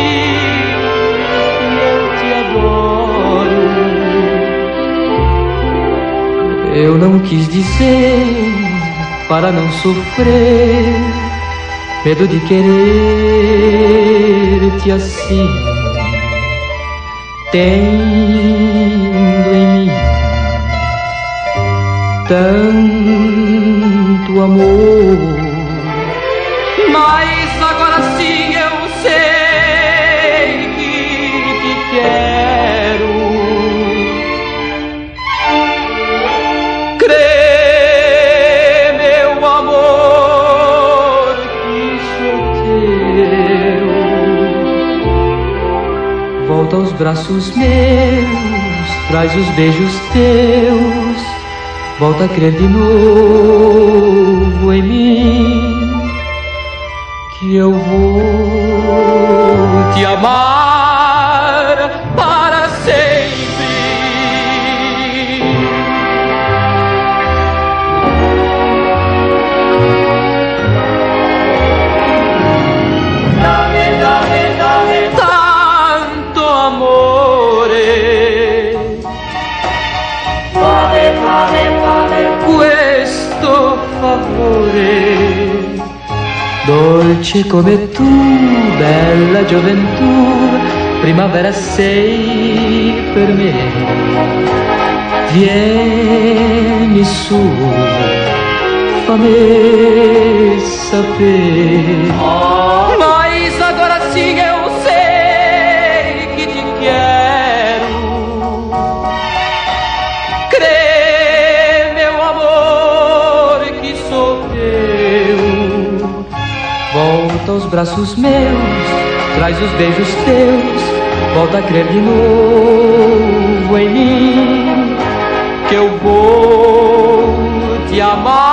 Eu não quis dizer para não sofrer, medo de querer-te assim, tendo em mim tanto amor. Mas agora sim eu sei que te quero. Crê, meu amor, que sou teu. Volta aos braços meus, traz os beijos teus. Volta a crer de novo em mim, que eu vou te amar para sempre. Tanto amore, questo favore, dolce come tu, bella gioventù, primavera sei per me. Vieni su, fammi sapere. Mas agora sim eu sei que te quero. Crê, meu amor, que sou teu. Volta aos braços meus, traz os beijos teus. Volta a crer de novo em mim, que eu vou te amar.